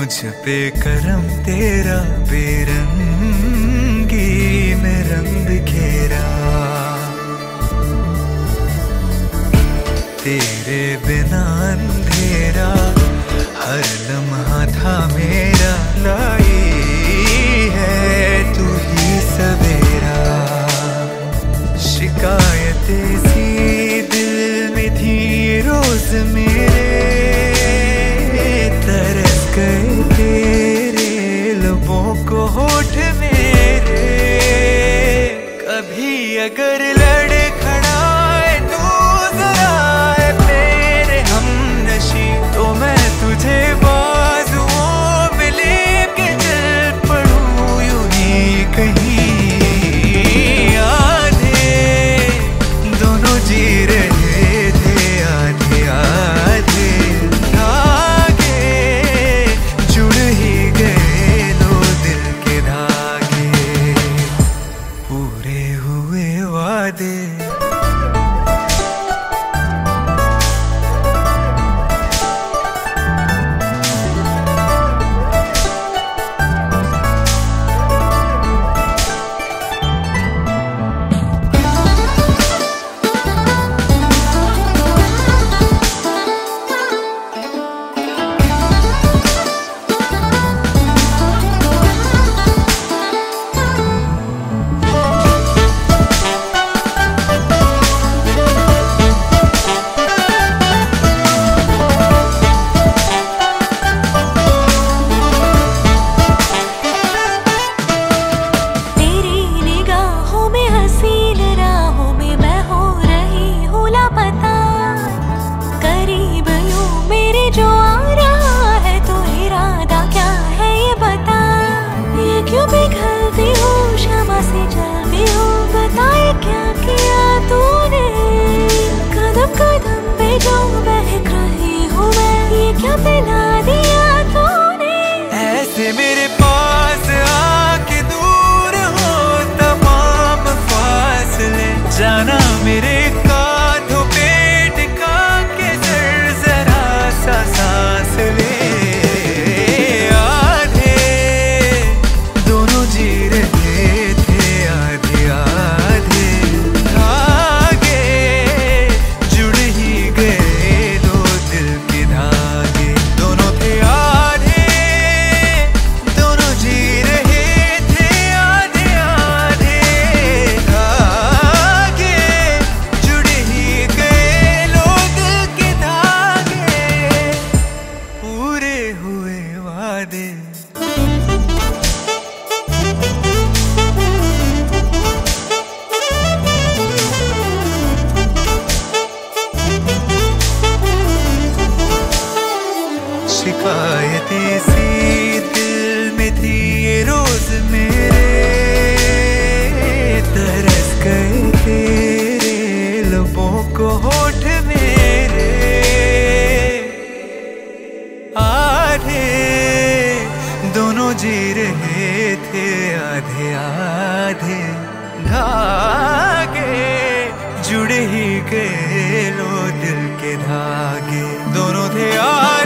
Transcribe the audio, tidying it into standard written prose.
मुझ पे करम तेरा बेरंगी में रंग बिखेरा। तेरे बिना अंधेरा हर लम्हा था मेरा, लाई है तू ही सवेरा। शिकायतें सी दिल में थी रोज मेरे, तरस गए तेरे लबों को होठ मेरे। कभी अगर लड़ खड़ा है तू जरा है मेरे हमनशी, तो मैं तुझे बाजुओं में लेके चल पड़ूं यूं ही कहीं। आधे दोनों जी रहे थे आधे आधे, धागे जुड़ ही गए दो दिल के धागे, पूरे हुए वादे। ऐसे मेरे पास आके दूर हो तमाम फासले, जाना मेरे कांधों पे टिका के जरा सा सांस ले। आधे दोनों जी रहे थे आधे आधे, धागे जुड़ ही गए दो दिल के धागे। दोनों थे आधे, दोनों जी रहे थे आधे आधे, धागे जुड़ ही गए लो दिल के धागे, पूरे हुए वादे। शिकायतें सी दिल में थी ये रोज मेरे, तरस गए तेरे लबों को होठ मेरे। आधे दोनों जी रहे थे आधे आधे, धागे जुड़ ही गए लो दिल के धागे। दोनों थे आधे,